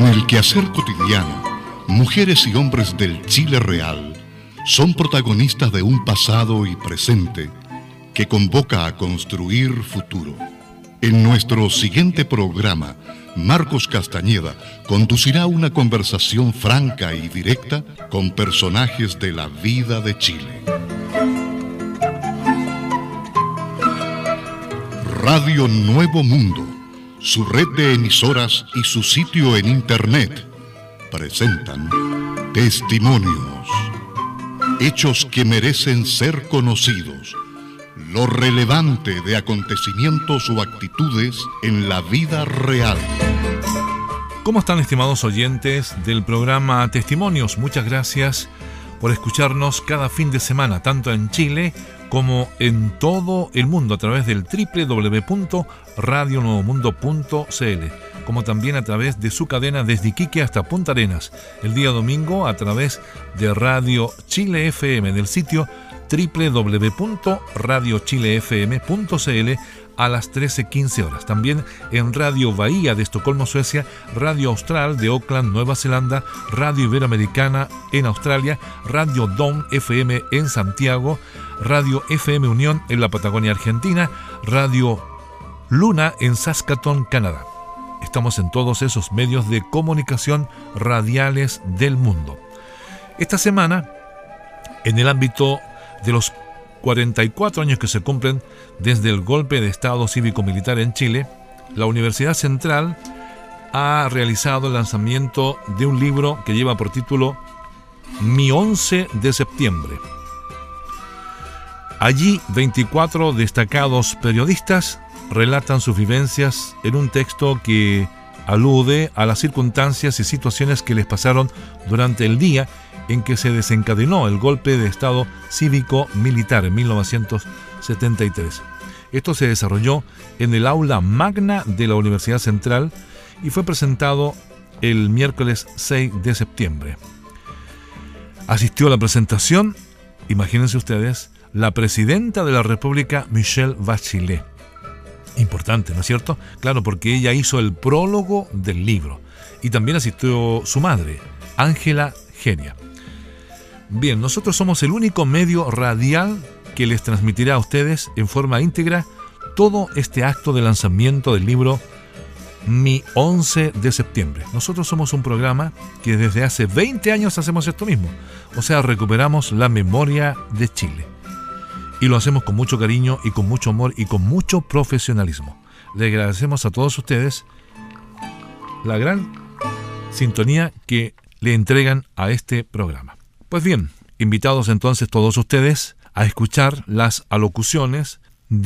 el quehacer cotidiano, mujeres y hombres del Chile real son protagonistas de un pasado y presente que convoca a construir futuro. En nuestro siguiente programa, Marcos Castañeda conducirá una conversación franca y directa con personajes de la vida de Chile. Radio Nuevo Mundo, su red de emisoras y su sitio en internet presentan Testimonios, hechos que merecen ser conocidos, lo relevante de acontecimientos o actitudes en la vida real. ¿Cómo están, estimados oyentes del programa Testimonios? Muchas gracias por escucharnos cada fin de semana, tanto en Chile como en todo el mundo, a través del www.radionuevomundo.cl, como también a través de su cadena desde Iquique hasta Punta Arenas, el día domingo a través de Radio Chile FM, del sitio www.radiochilefm.cl a las 13:15 horas. También en Radio Bahía de Estocolmo, Suecia, Radio Austral de Auckland, Nueva Zelanda, Radio Iberoamericana en Australia, Radio Dom FM en Santiago, Radio FM Unión en la Patagonia Argentina, Radio Luna en Saskatoon, Canadá. Estamos en todos esos medios de comunicación radiales del mundo. Esta semana, en el ámbito de los 44 años que se cumplen desde el golpe de Estado cívico-militar en Chile, la Universidad Central ha realizado el lanzamiento de un libro que lleva por título Mi 11 de septiembre. Allí, 24 destacados periodistas relatan sus vivencias en un texto que alude a las circunstancias y situaciones que les pasaron durante el día en que se desencadenó el golpe de Estado cívico-militar en 1973. Esto se desarrolló en el aula magna de la Universidad Central y fue presentado el miércoles 6 de septiembre. Asistió a la presentación, imagínense ustedes, la presidenta de la República, Michelle Bachelet. Importante, ¿no es cierto? Claro, porque ella hizo el prólogo del libro. Y también asistió su madre, Ángela Genia. Bien, nosotros somos el único medio radial que les transmitirá a ustedes en forma íntegra todo este acto de lanzamiento del libro Mi 11 de septiembre. Nosotros somos un programa que desde hace 20 años hacemos esto mismo. O sea, recuperamos la memoria de Chile. Y lo hacemos con mucho cariño y con mucho amor y con mucho profesionalismo. Le agradecemos a todos ustedes la gran sintonía que le entregan a este programa. Pues bien, invitados entonces todos ustedes a escuchar las alocuciones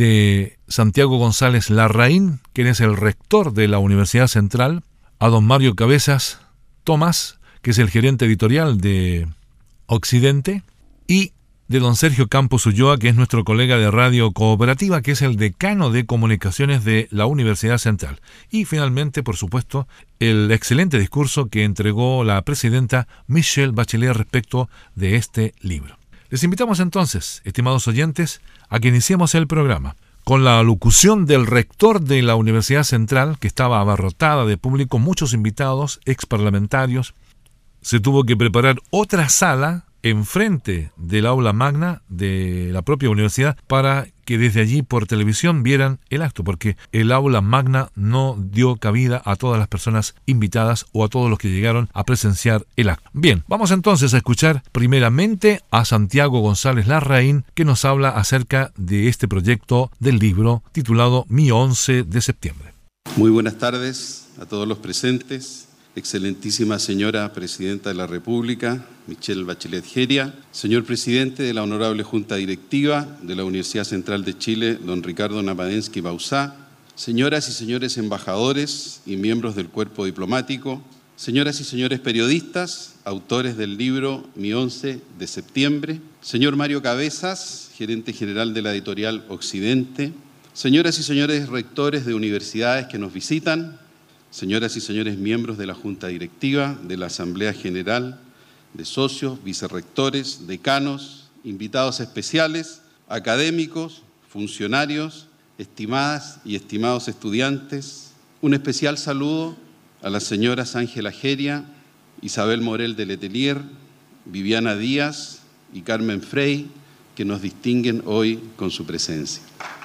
de Santiago González Larraín, quien es el rector de la Universidad Central, a don Mario Cabezas Tomás, que es el gerente editorial de Occidente, y de don Sergio Campos Ulloa, que es nuestro colega de Radio Cooperativa, que es el decano de comunicaciones de la Universidad Central. Y finalmente, por supuesto, el excelente discurso que entregó la presidenta Michelle Bachelet respecto de este libro. Les invitamos entonces, estimados oyentes, a que iniciemos el programa con la alocución del rector de la Universidad Central, que estaba abarrotada de público, muchos invitados, exparlamentarios. Se tuvo que preparar otra sala enfrente del aula magna de la propia universidad para que desde allí por televisión vieran el acto, porque el aula magna no dio cabida a todas las personas invitadas o a todos los que llegaron a presenciar el acto. Bien, vamos entonces a escuchar primeramente a Santiago González Larraín, que nos habla acerca de este proyecto del libro titulado Mi 11 de septiembre. Muy buenas tardes a todos los presentes. Excelentísima señora Presidenta de la República, Michelle Bachelet Genia, señor Presidente de la Honorable Junta Directiva de la Universidad Central de Chile, don Ricardo Napadensky Bauzá, señoras y señores embajadores y miembros del cuerpo diplomático, señoras y señores periodistas, autores del libro Mi 11 de septiembre, señor Mario Cabezas, gerente general de la editorial Occidente, señoras y señores rectores de universidades que nos visitan, señoras y señores miembros de la Junta Directiva, de la Asamblea General, de socios, vicerrectores, decanos, invitados especiales, académicos, funcionarios, estimadas y estimados estudiantes, un especial saludo a las señoras Ángela Geria, Isabel Morel de Letelier, Viviana Díaz y Carmen Frey, que nos distinguen hoy con su presencia.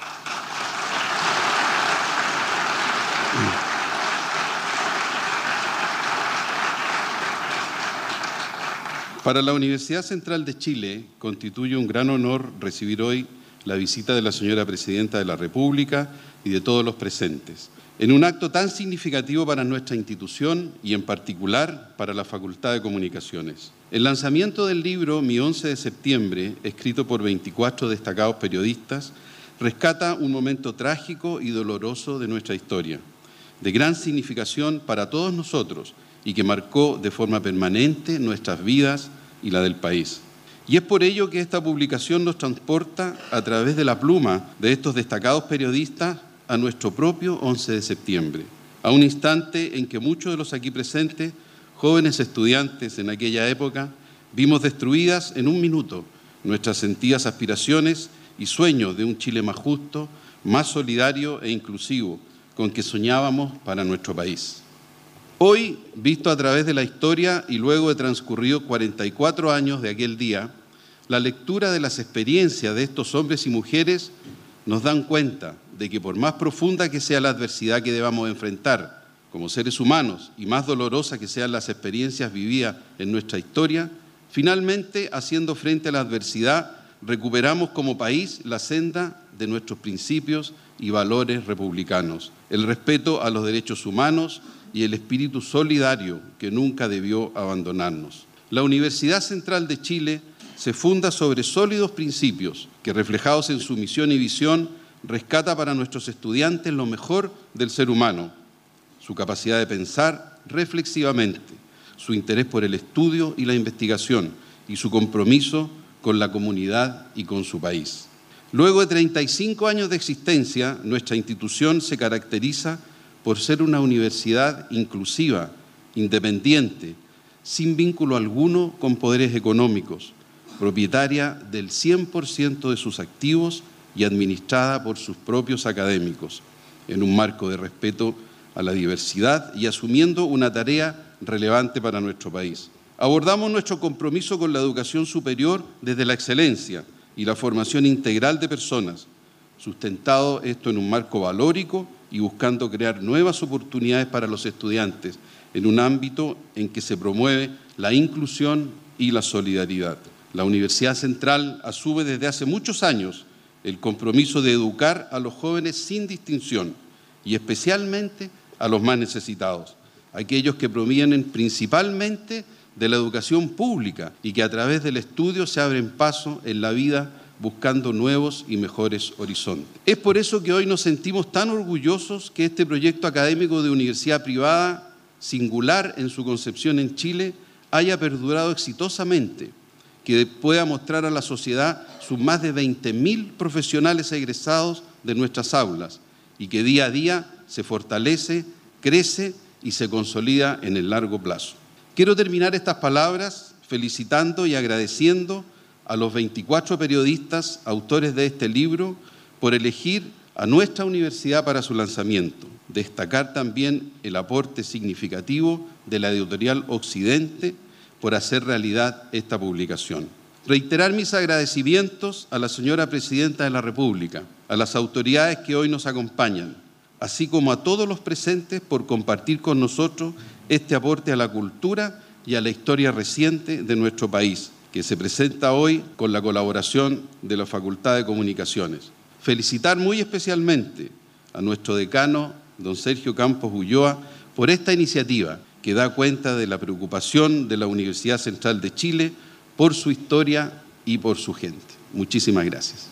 Para la Universidad Central de Chile constituye un gran honor recibir hoy la visita de la señora Presidenta de la República y de todos los presentes, en un acto tan significativo para nuestra institución y en particular para la Facultad de Comunicaciones. El lanzamiento del libro Mi 11 de septiembre, escrito por 24 destacados periodistas, rescata un momento trágico y doloroso de nuestra historia, de gran significación para todos nosotros y que marcó de forma permanente nuestras vidas y la del país. Y es por ello que esta publicación nos transporta a través de la pluma de estos destacados periodistas a nuestro propio 11 de septiembre, a un instante en que muchos de los aquí presentes, jóvenes estudiantes en aquella época, vimos destruidas en un minuto nuestras sentidas aspiraciones y sueños de un Chile más justo, más solidario e inclusivo, con que soñábamos para nuestro país. Hoy, visto a través de la historia y luego de transcurrido 44 años de aquel día, la lectura de las experiencias de estos hombres y mujeres nos dan cuenta de que por más profunda que sea la adversidad que debamos enfrentar como seres humanos y más dolorosa que sean las experiencias vividas en nuestra historia, finalmente, haciendo frente a la adversidad, recuperamos como país la senda de nuestros principios y valores republicanos, el respeto a los derechos humanos y el espíritu solidario que nunca debió abandonarnos. La Universidad Central de Chile se funda sobre sólidos principios que, reflejados en su misión y visión, rescata para nuestros estudiantes lo mejor del ser humano, su capacidad de pensar reflexivamente, su interés por el estudio y la investigación y su compromiso con la comunidad y con su país. Luego de 35 años de existencia, nuestra institución se caracteriza por ser una universidad inclusiva, independiente, sin vínculo alguno con poderes económicos, propietaria del 100% de sus activos y administrada por sus propios académicos, en un marco de respeto a la diversidad y asumiendo una tarea relevante para nuestro país. Abordamos nuestro compromiso con la educación superior desde la excelencia y la formación integral de personas, sustentado esto en un marco valórico y buscando crear nuevas oportunidades para los estudiantes en un ámbito en que se promueve la inclusión y la solidaridad. La Universidad Central asume desde hace muchos años el compromiso de educar a los jóvenes sin distinción y especialmente a los más necesitados, aquellos que provienen principalmente de la educación pública y que a través del estudio se abren paso en la vida buscando nuevos y mejores horizontes. Es por eso que hoy nos sentimos tan orgullosos que este proyecto académico de universidad privada, singular en su concepción en Chile, haya perdurado exitosamente, que pueda mostrar a la sociedad sus más de 20.000 profesionales egresados de nuestras aulas y que día a día se fortalece, crece y se consolida en el largo plazo. Quiero terminar estas palabras felicitando y agradeciendo a los 24 periodistas autores de este libro por elegir a nuestra universidad para su lanzamiento. Destacar también el aporte significativo de la editorial Occidente por hacer realidad esta publicación. Reiterar mis agradecimientos a la señora Presidenta de la República, a las autoridades que hoy nos acompañan, así como a todos los presentes por compartir con nosotros este aporte a la cultura y a la historia reciente de nuestro país, que se presenta hoy con la colaboración de la Facultad de Comunicaciones. Felicitar muy especialmente a nuestro decano, don Sergio Campos Ulloa, por esta iniciativa que da cuenta de la preocupación de la Universidad Central de Chile por su historia y por su gente. Muchísimas gracias.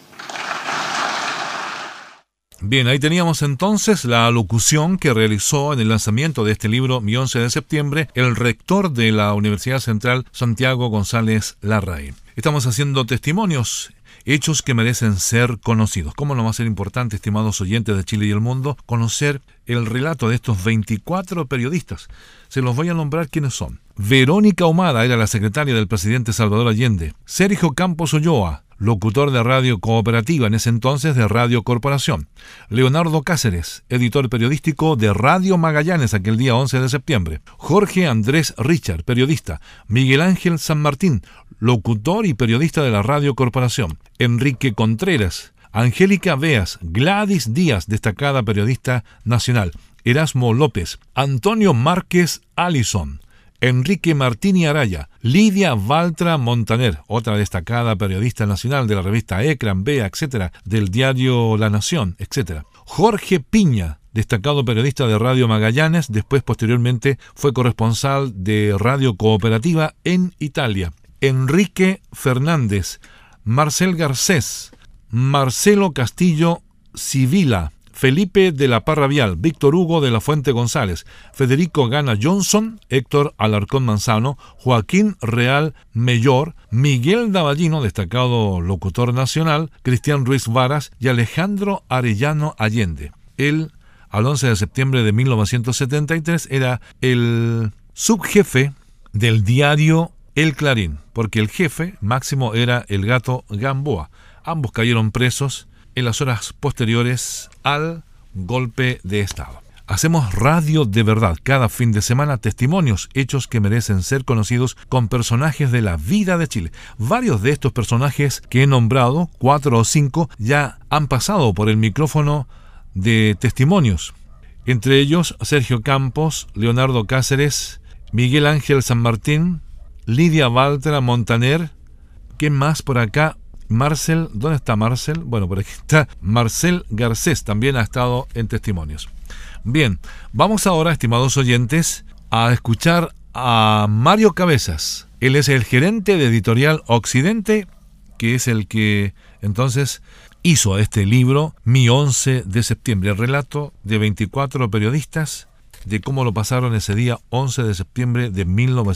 Bien, ahí teníamos entonces la alocución que realizó en el lanzamiento de este libro, Mi 11 de septiembre, el rector de la Universidad Central, Santiago González Larraín. Estamos haciendo testimonios, hechos que merecen ser conocidos. ¿Cómo no va a ser importante, estimados oyentes de Chile y el mundo, conocer el relato de estos 24 periodistas? Se los voy a nombrar quiénes son. Verónica Ahumada era la secretaria del presidente Salvador Allende. Sergio Campos Ulloa, locutor de Radio Cooperativa, en ese entonces de Radio Corporación. Leonardo Cáceres, editor periodístico de Radio Magallanes aquel día 11 de septiembre. Jorge Andrés Richard, periodista. Miguel Ángel San Martín, locutor y periodista de la Radio Corporación. Enrique Contreras, Angélica Beas, Gladys Díaz, destacada periodista nacional. Erasmo López, Antonio Márquez Allison, Enrique Martini Araya, Lidia Valtra Montaner, otra destacada periodista nacional de la revista Ecran, Bea, etc., del diario La Nación, etc. Jorge Piña, destacado periodista de Radio Magallanes, después posteriormente fue corresponsal de Radio Cooperativa en Italia. Enrique Fernández, Marcel Garcés, Marcelo Castillo Sibila, Felipe de la Parra Vial, Víctor Hugo de la Fuente González, Federico Gana Johnson, Héctor Alarcón Manzano, Joaquín Real Mellor, Miguel Davallino, destacado locutor nacional, Cristian Ruiz Varas y Alejandro Arellano Allende. Él, al 11 de septiembre de 1973, era el subjefe del diario El Clarín, porque el jefe máximo era el Gato Gamboa. Ambos cayeron presos en las horas posteriores al golpe de Estado. Hacemos radio de verdad. Cada fin de semana, testimonios, hechos que merecen ser conocidos con personajes de la vida de Chile. Varios de estos personajes que he nombrado, 4 o 5, ya han pasado por el micrófono de testimonios. Entre ellos, Sergio Campos, Leonardo Cáceres, Miguel Ángel San Martín, Lidia Valtra Montaner. ¿Qué más por acá? Marcel, ¿dónde está Marcel? Bueno, por aquí está Marcel Garcés, también ha estado en testimonios. Bien, vamos ahora, estimados oyentes, a escuchar a Mario Cabezas. Él es el gerente de Editorial Occidente, que es el que entonces hizo este libro, Mi 11 de septiembre, el relato de 24 periodistas de cómo lo pasaron ese día 11 de septiembre de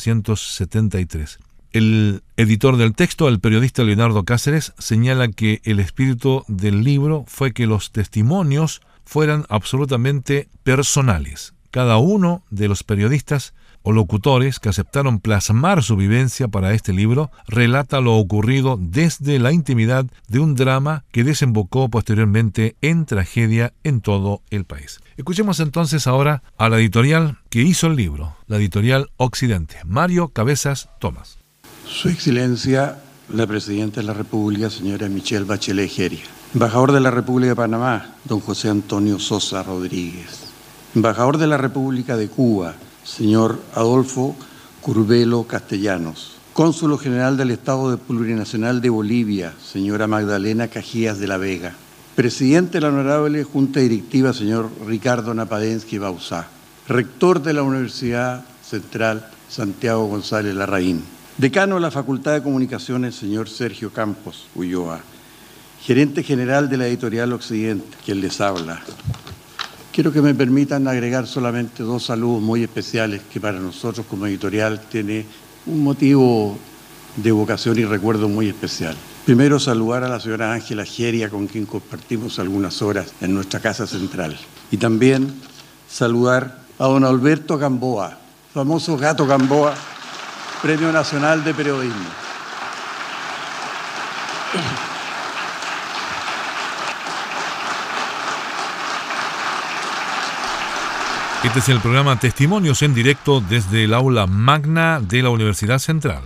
1973. El editor del texto, el periodista Leonardo Cáceres, señala que el espíritu del libro fue que los testimonios fueran absolutamente personales. Cada uno de los periodistas o locutores que aceptaron plasmar su vivencia para este libro relata lo ocurrido desde la intimidad de un drama que desembocó posteriormente en tragedia en todo el país. Escuchemos entonces ahora a la editorial que hizo el libro, la editorial Occidente, Mario Cabezas Tomás. Su Excelencia, la Presidenta de la República, señora Michelle Bachelet Jeria. Embajador de la República de Panamá, don José Antonio Sosa Rodríguez. Embajador de la República de Cuba, señor Adolfo Curbelo Castellanos. Cónsul General del Estado Plurinacional de Bolivia, señora Magdalena Cajías de la Vega. Presidente de la Honorable Junta Directiva, señor Ricardo Napadensky Bauzá. Rector de la Universidad Central, Santiago González Larraín. Decano de la Facultad de Comunicaciones, señor Sergio Campos Ulloa. Gerente general de la Editorial Occidente, quien les habla. Quiero que me permitan agregar solamente 2 saludos muy especiales que para nosotros como editorial tiene un motivo de evocación y recuerdo muy especial. Primero, saludar a la señora Ángela Jeria, con quien compartimos algunas horas en nuestra casa central. Y también saludar a don Alberto Gamboa, famoso Gato Gamboa, Premio Nacional de Periodismo. Este es el programa Testimonios en directo desde el aula magna de la Universidad Central.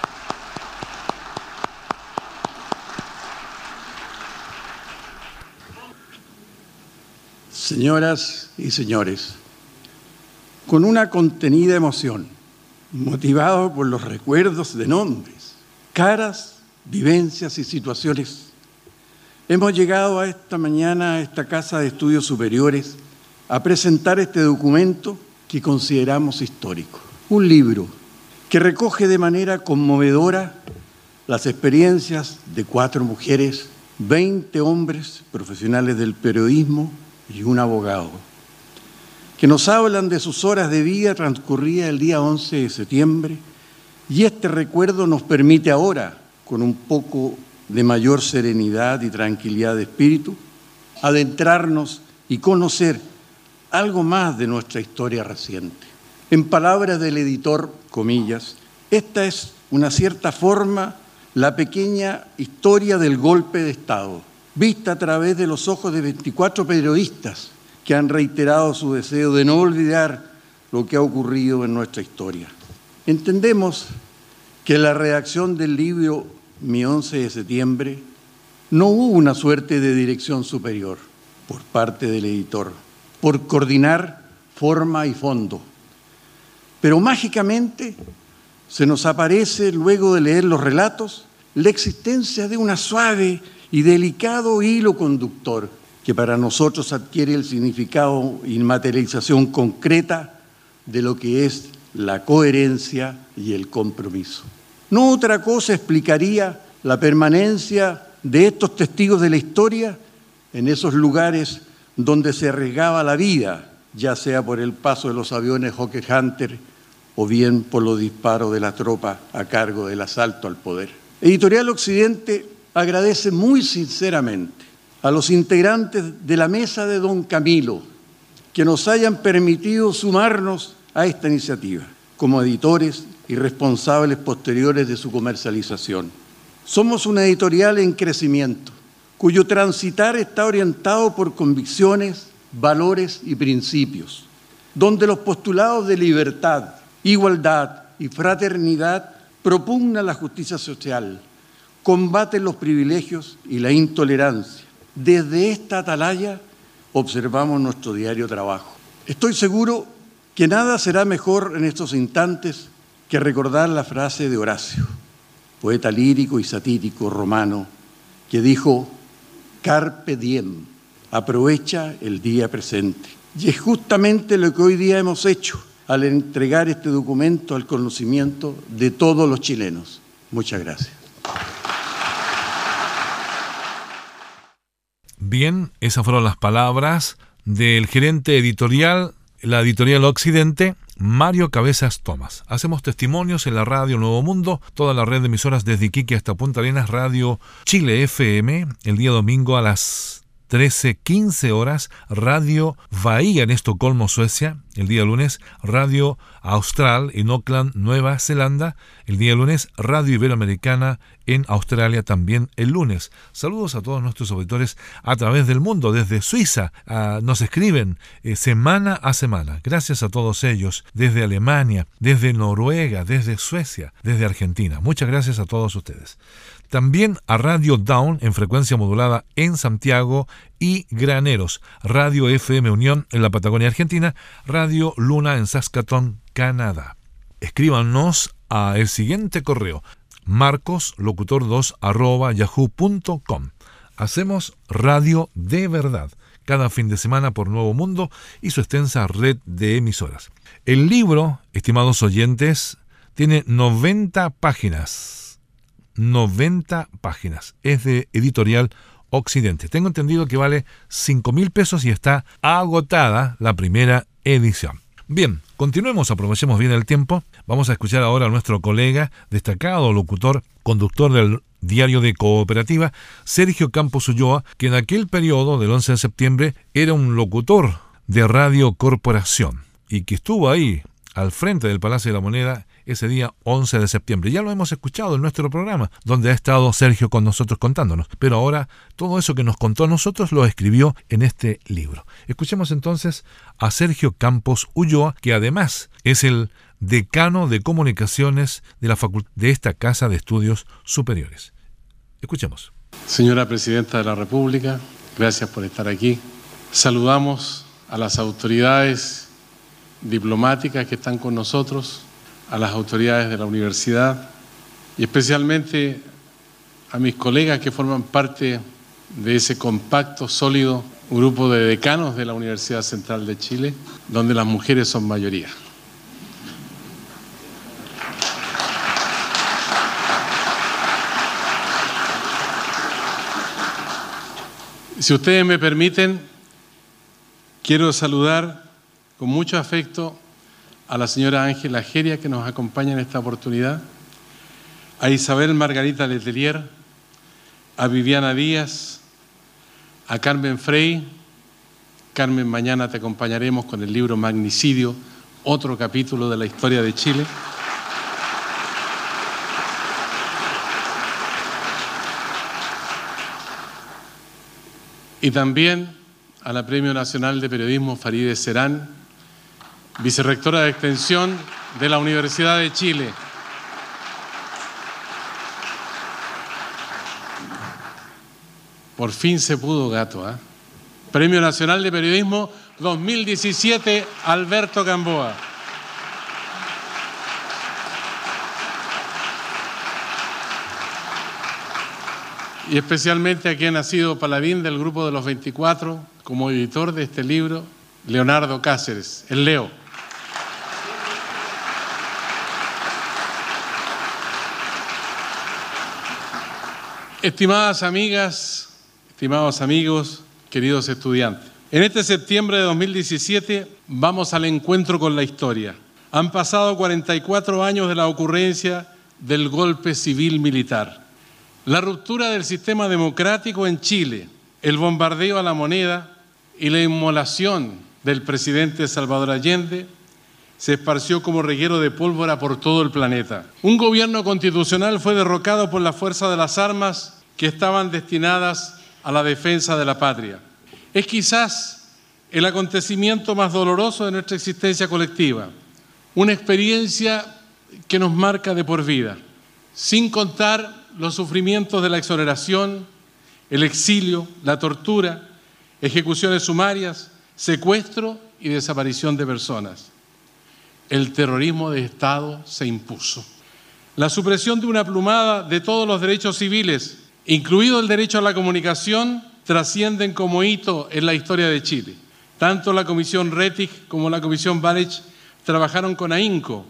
Señoras y señores, con una contenida emoción, motivado por los recuerdos de nombres, caras, vivencias y situaciones, hemos llegado a esta mañana a esta Casa de Estudios Superiores a presentar este documento que consideramos histórico. Un libro que recoge de manera conmovedora las experiencias de 4 mujeres, 20 hombres profesionales del periodismo y un abogado, que nos hablan de sus horas de vida transcurridas el día 11 de septiembre, y este recuerdo nos permite ahora, con un poco de mayor serenidad y tranquilidad de espíritu, adentrarnos y conocer algo más de nuestra historia reciente. En palabras del editor, comillas, esta es una cierta forma la pequeña historia del golpe de Estado, vista a través de los ojos de 24 periodistas que han reiterado su deseo de no olvidar lo que ha ocurrido en nuestra historia. Entendemos que la redacción del libro Mi 11 de septiembre no hubo una suerte de dirección superior por parte del editor, por coordinar forma y fondo. Pero mágicamente se nos aparece, luego de leer los relatos, la existencia de una suave y delicado hilo conductor que para nosotros adquiere el significado y materialización concreta de lo que es la coherencia y el compromiso. No otra cosa explicaría la permanencia de estos testigos de la historia en esos lugares donde se arriesgaba la vida, ya sea por el paso de los aviones Hawker Hunter o bien por los disparos de la tropa a cargo del asalto al poder. Editorial Occidente agradece muy sinceramente a los integrantes de la mesa de Don Camilo que nos hayan permitido sumarnos a esta iniciativa como editores y responsables posteriores de su comercialización. Somos una editorial en crecimiento, cuyo transitar está orientado por convicciones, valores y principios, donde los postulados de libertad, igualdad y fraternidad propugnan la justicia social, combaten los privilegios y la intolerancia. Desde esta atalaya observamos nuestro diario trabajo. Estoy seguro que nada será mejor en estos instantes que recordar la frase de Horacio, poeta lírico y satírico romano, que dijo: Carpe diem, aprovecha el día presente. Y es justamente lo que hoy día hemos hecho al entregar este documento al conocimiento de todos los chilenos. Muchas gracias. Bien, esas fueron las palabras del gerente editorial, la editorial Occidente, Mario Cabezas Tomás. Hacemos testimonios en la radio Nuevo Mundo, toda la red de emisoras desde Iquique hasta Punta Arenas, Radio Chile FM, el día domingo a las 13:15 horas, Radio Bahía en Estocolmo, Suecia, el día lunes, Radio Austral en Auckland, Nueva Zelanda, el día lunes, Radio Iberoamericana en Australia también el lunes. Saludos a todos nuestros auditores a través del mundo, desde Suiza, nos escriben semana a semana. Gracias a todos ellos, desde Alemania, desde Noruega, desde Suecia, desde Argentina. Muchas gracias a todos ustedes. También a Radio Down en frecuencia modulada en Santiago y Graneros, Radio FM Unión en la Patagonia Argentina, Radio Luna en Saskatoon, Canadá. Escríbanos a el siguiente correo: marcoslocutor2@yahoo.com. Hacemos radio de verdad cada fin de semana por Nuevo Mundo y su extensa red de emisoras. El libro, estimados oyentes, tiene 90 páginas. 90 páginas. Es de Editorial Occidente. Tengo entendido que vale 5.000 pesos y está agotada la primera edición. Bien, continuemos, aprovechemos bien el tiempo. Vamos a escuchar ahora a nuestro colega, destacado locutor, conductor del diario de Cooperativa, Sergio Campos Ulloa, que en aquel periodo del 11 de septiembre era un locutor de Radio Corporación y que estuvo ahí al frente del Palacio de la Moneda ese día 11 de septiembre. Ya lo hemos escuchado en nuestro programa, donde ha estado Sergio con nosotros contándonos. Pero ahora todo eso que nos contó a nosotros lo escribió en este libro. Escuchemos entonces a Sergio Campos Ulloa, que además es el decano de comunicaciones de la facultad de esta Casa de Estudios Superiores. Escuchemos. Señora Presidenta de la República, gracias por estar aquí. Saludamos a las autoridades diplomáticas que están con nosotros, a las autoridades de la universidad y especialmente a mis colegas que forman parte de ese compacto, sólido grupo de decanos de la Universidad Central de Chile, donde las mujeres son mayoría. Si ustedes me permiten, quiero saludar con mucho afecto a la señora Ángela Jeria, que nos acompaña en esta oportunidad, a Isabel Margarita Letelier, a Viviana Díaz, a Carmen Frey. Carmen, mañana te acompañaremos con el libro Magnicidio, otro capítulo de la historia de Chile. y también a la Premio Nacional de Periodismo Farideh Serán, vicerrectora de Extensión de la Universidad de Chile. Por fin se pudo, gato, ¿eh? Premio Nacional de Periodismo 2017, Alberto Gamboa. Y especialmente a quien ha sido paladín del Grupo de los 24, como editor de este libro, Leonardo Cáceres, el Leo. Estimadas amigas, estimados amigos, queridos estudiantes, en este septiembre de 2017 vamos al encuentro con la historia. Han pasado 44 años de la ocurrencia del golpe civil militar. La ruptura del sistema democrático en Chile, el bombardeo a la moneda y la inmolación del presidente Salvador Allende se esparció como reguero de pólvora por todo el planeta. Un gobierno constitucional fue derrocado por la fuerza de las armas que estaban destinadas a la defensa de la patria. Es quizás el acontecimiento más doloroso de nuestra existencia colectiva, una experiencia que nos marca de por vida, sin contar los sufrimientos de la exoneración, el exilio, la tortura, ejecuciones sumarias, secuestro y desaparición de personas. El terrorismo de Estado se impuso. La supresión de una plumada de todos los derechos civiles, incluido el derecho a la comunicación, trascienden como hito en la historia de Chile. Tanto la Comisión Rettig como la Comisión Wallich trabajaron con ahínco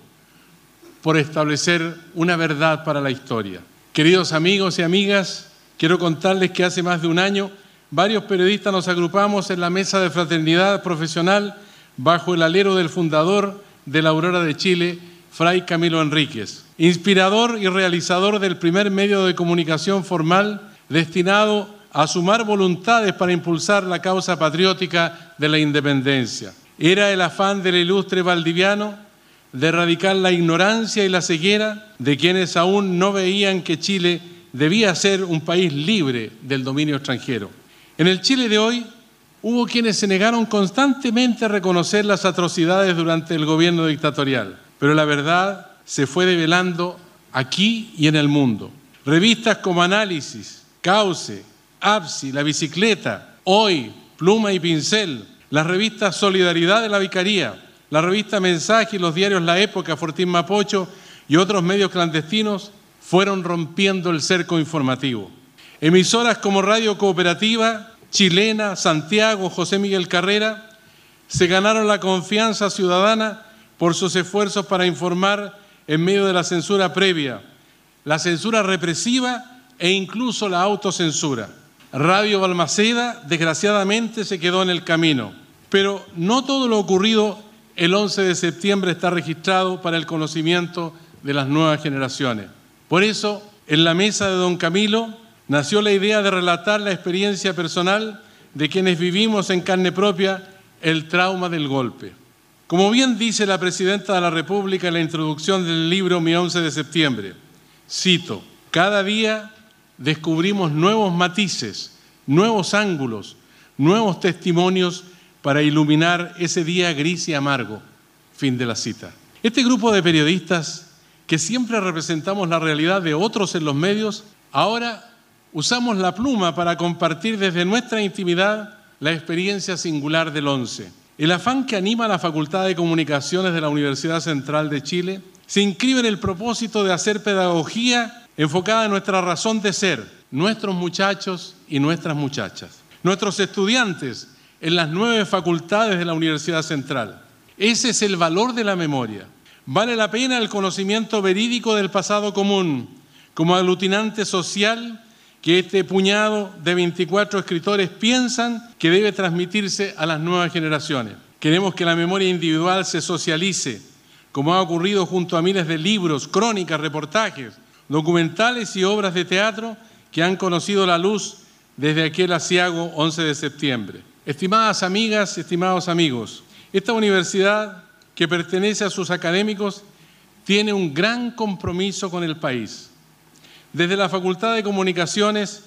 por establecer una verdad para la historia. Queridos amigos y amigas, quiero contarles que hace más de un año varios periodistas nos agrupamos en la mesa de fraternidad profesional bajo el alero del fundador de la Aurora de Chile, Fray Camilo Enríquez, inspirador y realizador del primer medio de comunicación formal destinado a sumar voluntades para impulsar la causa patriótica de la independencia. Era el afán del ilustre valdiviano de erradicar la ignorancia y la ceguera de quienes aún no veían que Chile debía ser un país libre del dominio extranjero. En el Chile de hoy hubo quienes se negaron constantemente a reconocer las atrocidades durante el gobierno dictatorial, pero la verdad se fue develando aquí y en el mundo. Revistas como Análisis, Cauce, APSI, La Bicicleta, Hoy, Pluma y Pincel, las revistas Solidaridad de la Vicaría, la revista Mensaje y los diarios La Época, Fortín Mapocho y otros medios clandestinos fueron rompiendo el cerco informativo. Emisoras como Radio Cooperativa, Chilena, Santiago, José Miguel Carrera se ganaron la confianza ciudadana por sus esfuerzos para informar en medio de la censura previa, la censura represiva e incluso la autocensura. Radio Balmaceda, desgraciadamente, se quedó en el camino, pero no todo lo ocurrido el 11 de septiembre está registrado para el conocimiento de las nuevas generaciones. Por eso, en la mesa de don Camilo, nació la idea de relatar la experiencia personal de quienes vivimos en carne propia el trauma del golpe. Como bien dice la Presidenta de la República en la introducción del libro Mi 11 de septiembre, cito, cada día descubrimos nuevos matices, nuevos ángulos, nuevos testimonios para iluminar ese día gris y amargo. Fin de la cita. Este grupo de periodistas que siempre representamos la realidad de otros en los medios, ahora usamos la pluma para compartir desde nuestra intimidad la experiencia singular del 11. El afán que anima a la Facultad de Comunicaciones de la Universidad Central de Chile se inscribe en el propósito de hacer pedagogía enfocada en nuestra razón de ser, nuestros muchachos y nuestras muchachas, nuestros estudiantes en las 9 facultades de la Universidad Central. Ese es el valor de la memoria. Vale la pena el conocimiento verídico del pasado común, como aglutinante social que este puñado de 24 escritores piensan que debe transmitirse a las nuevas generaciones. Queremos que la memoria individual se socialice, como ha ocurrido junto a miles de libros, crónicas, reportajes, documentales y obras de teatro que han conocido la luz desde aquel aciago 11 de septiembre. Estimadas amigas, estimados amigos, esta universidad que pertenece a sus académicos tiene un gran compromiso con el país. Desde la Facultad de Comunicaciones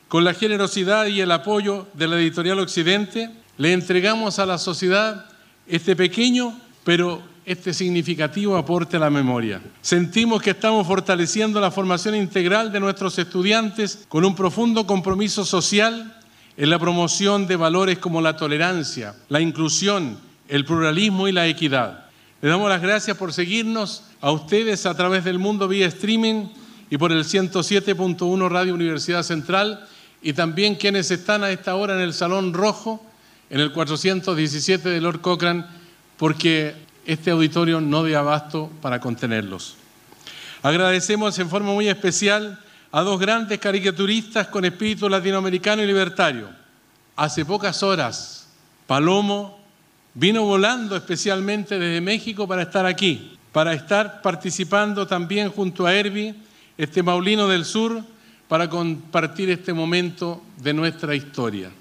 con la generosidad y el apoyo de la Editorial Occidente, le entregamos a la sociedad este pequeño, pero significativo aporte a la memoria. Sentimos que estamos fortaleciendo la formación integral de nuestros estudiantes con un profundo compromiso social en la promoción de valores como la tolerancia, la inclusión, el pluralismo y la equidad. Les damos las gracias por seguirnos a ustedes a través del mundo vía streaming y por el 107.1 Radio Universidad Central, y también quienes están a esta hora en el Salón Rojo, en el 417 de Lord Cochrane, porque este auditorio no da abasto para contenerlos. Agradecemos en forma muy especial a dos grandes caricaturistas con espíritu latinoamericano y libertario. Hace pocas horas, Palomo vino volando especialmente desde México para estar aquí, para estar participando también junto a Herbie, este Maulino del Sur, para compartir este momento de nuestra historia.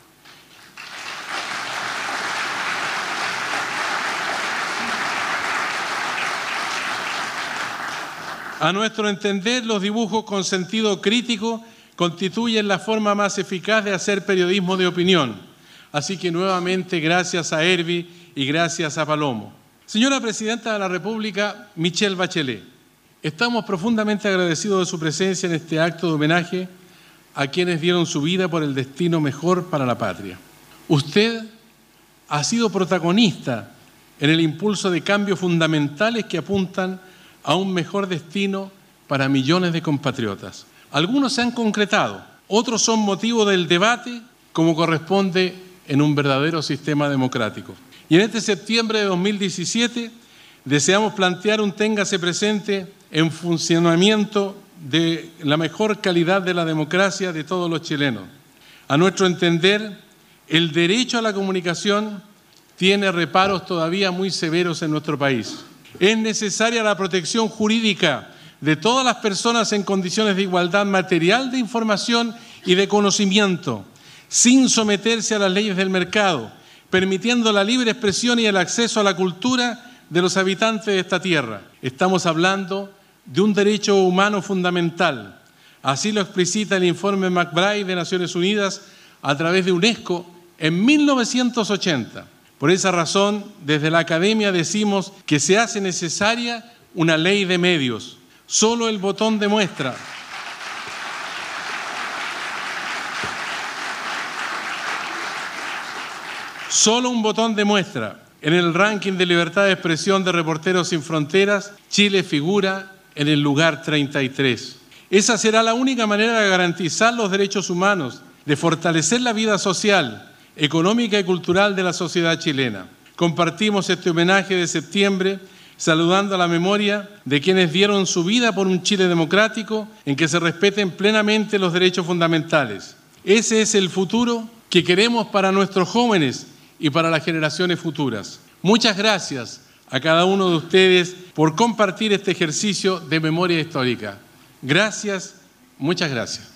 A nuestro entender, los dibujos con sentido crítico constituyen la forma más eficaz de hacer periodismo de opinión. Así que nuevamente gracias a Herbie y gracias a Palomo. Señora Presidenta de la República, Michelle Bachelet, estamos profundamente agradecidos de su presencia en este acto de homenaje a quienes dieron su vida por el destino mejor para la patria. Usted ha sido protagonista en el impulso de cambios fundamentales que apuntan a un mejor destino para millones de compatriotas. Algunos se han concretado, otros son motivo del debate como corresponde en un verdadero sistema democrático. Y en este septiembre de 2017 deseamos plantear un téngase presente en funcionamiento de la mejor calidad de la democracia de todos los chilenos. A nuestro entender, el derecho a la comunicación tiene reparos todavía muy severos en nuestro país. Es necesaria la protección jurídica de todas las personas en condiciones de igualdad material de información y de conocimiento, sin someterse a las leyes del mercado, permitiendo la libre expresión y el acceso a la cultura de los habitantes de esta tierra. Estamos hablando de un derecho humano fundamental. Así lo explicita el informe McBride de Naciones Unidas a través de UNESCO en 1980. Por esa razón, desde la academia decimos que se hace necesaria una ley de medios. Solo el botón demuestra. Solo un botón demuestra. En el ranking de libertad de expresión de Reporteros Sin Fronteras, Chile figura en el lugar 33. Esa será la única manera de garantizar los derechos humanos, de fortalecer la vida social, económica y cultural de la sociedad chilena. Compartimos este homenaje de septiembre saludando a la memoria de quienes dieron su vida por un Chile democrático en que se respeten plenamente los derechos fundamentales. Ese es el futuro que queremos para nuestros jóvenes y para las generaciones futuras. Muchas gracias a cada uno de ustedes por compartir este ejercicio de memoria histórica. Gracias, muchas gracias.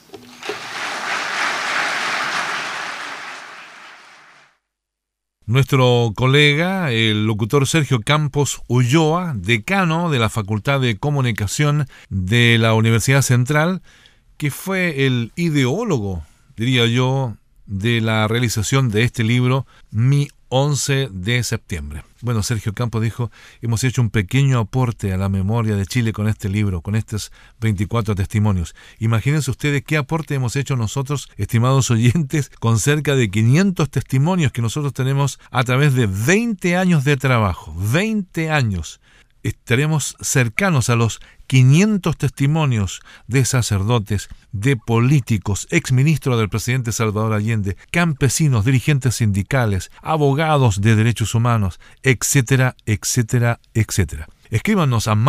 Nuestro colega, el locutor Sergio Campos Ulloa, decano de la Facultad de Comunicación de la Universidad Central, que fue el ideólogo, diría yo, de la realización de este libro, Mi 11 de septiembre. Bueno, Sergio Campos dijo, hemos hecho un pequeño aporte a la memoria de Chile con este libro, con estos 24 testimonios. Imagínense ustedes qué aporte hemos hecho nosotros, estimados oyentes, con cerca de 500 testimonios que nosotros tenemos a través de 20 años de trabajo. 20 años. Estaremos cercanos a los 500 testimonios de sacerdotes, de políticos, exministros del presidente Salvador Allende, campesinos, dirigentes sindicales, abogados de derechos humanos, etcétera, etcétera, etcétera. Escríbanos a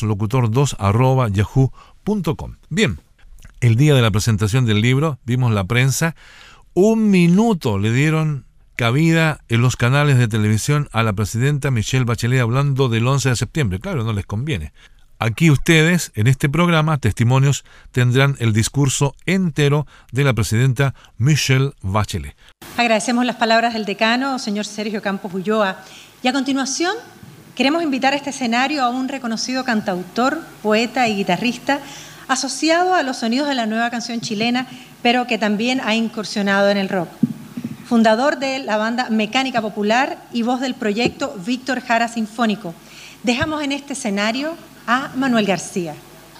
marcoslocutor2@yahoo.com. Bien, el día de la presentación del libro, vimos la prensa, 1 minuto le dieron cabida en los canales de televisión a la presidenta Michelle Bachelet hablando del 11 de septiembre. Claro, no les conviene. Aquí ustedes, en este programa, Testimonios, tendrán el discurso entero de la presidenta Michelle Bachelet. Agradecemos las palabras del decano, señor Sergio Campos Ulloa. Y a continuación, queremos invitar a este escenario a un reconocido cantautor, poeta y guitarrista, asociado a los sonidos de la nueva canción chilena, pero que también ha incursionado en el rock. Fundador de la banda Mecánica Popular y voz del proyecto Víctor Jara Sinfónico. Dejamos en este escenario a Manuel García.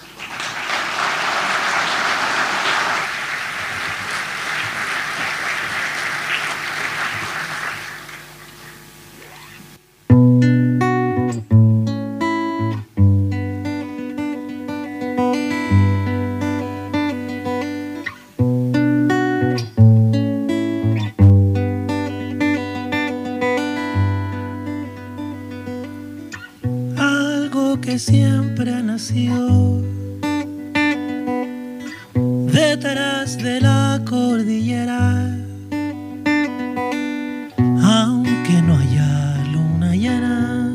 Siempre ha nacido detrás de la cordillera, aunque no haya luna llena,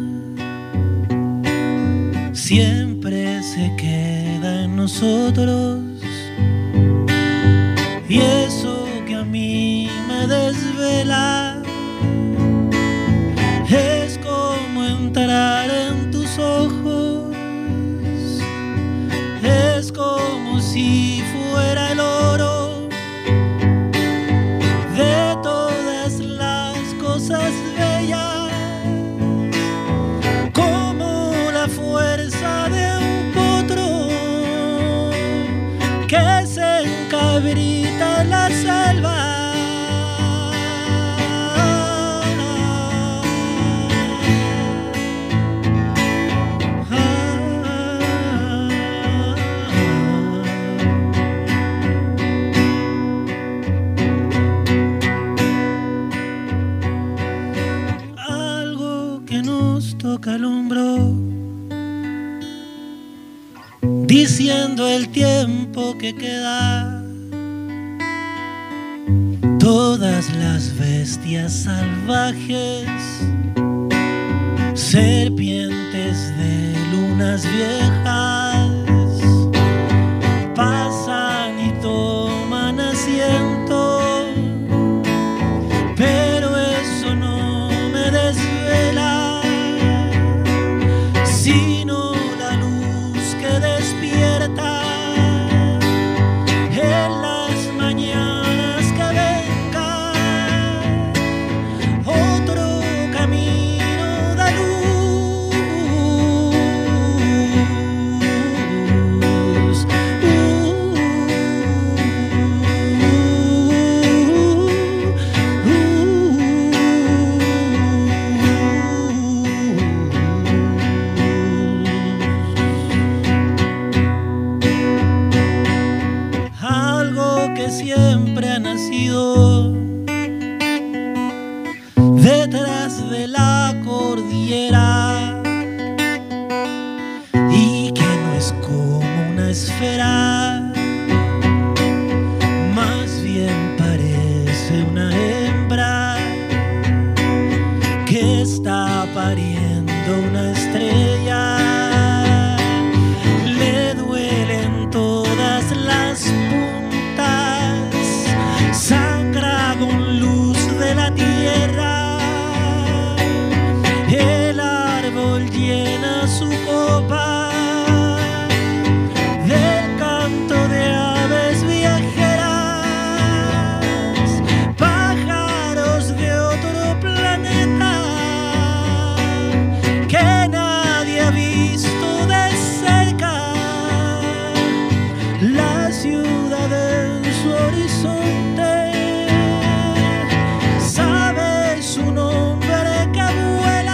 siempre se queda en nosotros, y eso que a mí me desvela es como entrar en tus ojos. Es como si fuera el oro de todas las cosas bellas, como la fuerza de un potro que se encabrita en la selva. Toca el hombro, diciendo el tiempo que queda. Todas las bestias salvajes, serpientes de lunas viejas, pasan y toman asiento, pero eso no me desvela, sino la luz que despierta en las mañanas que vengan, otro camino de luz. Siempre ha nacido detrás de la cordillera, y que no es como una esfera, más bien parece una hembra que está pariendo una estrella. Le duelen todas las puntas, sangra con luz de la tierra, el árbol llena su copa del canto de aves viajeras, pájaros de otro planeta que nadie ha visto de cerca, la ciudad en su horizonte. Sabe su nombre que vuela.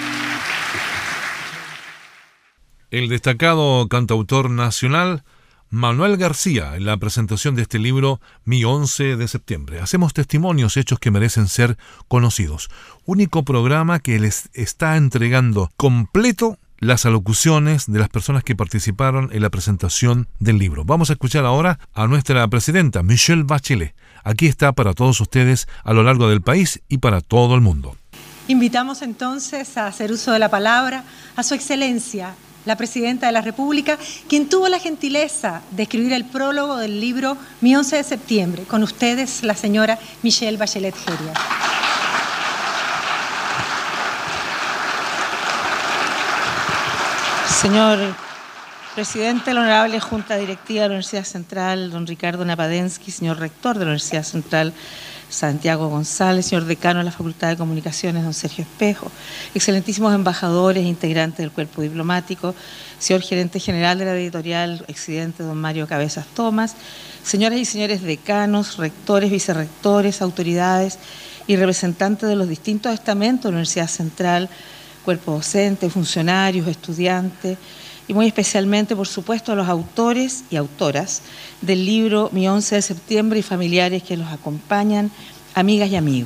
El destacado cantautor nacional Manuel García en la presentación de este libro Mi 11 de septiembre. Hacemos testimonios, hechos que merecen ser conocidos. Único programa que les está entregando completo las alocuciones de las personas que participaron en la presentación del libro. Vamos a escuchar ahora a nuestra presidenta, Michelle Bachelet. Aquí está para todos ustedes a lo largo del país y para todo el mundo. Invitamos entonces a hacer uso de la palabra a Su Excelencia, la Presidenta de la República, quien tuvo la gentileza de escribir el prólogo del libro Mi 11 de septiembre. Con ustedes, la señora Michelle Bachelet Jeria. Señor Presidente de la Honorable Junta Directiva de la Universidad Central, don Ricardo Napadensky, señor Rector de la Universidad Central, Santiago González, señor Decano de la Facultad de Comunicaciones, don Sergio Espejo, excelentísimos embajadores e integrantes del cuerpo diplomático, señor Gerente General de la Editorial Occidente, don Mario Cabezas Tomás, señoras y señores decanos, rectores, vicerrectores, autoridades y representantes de los distintos estamentos de la Universidad Central, cuerpo docente, funcionarios, estudiantes, y muy especialmente, por supuesto, a los autores y autoras del libro Mi 11 de septiembre y familiares que los acompañan, amigas y amigos.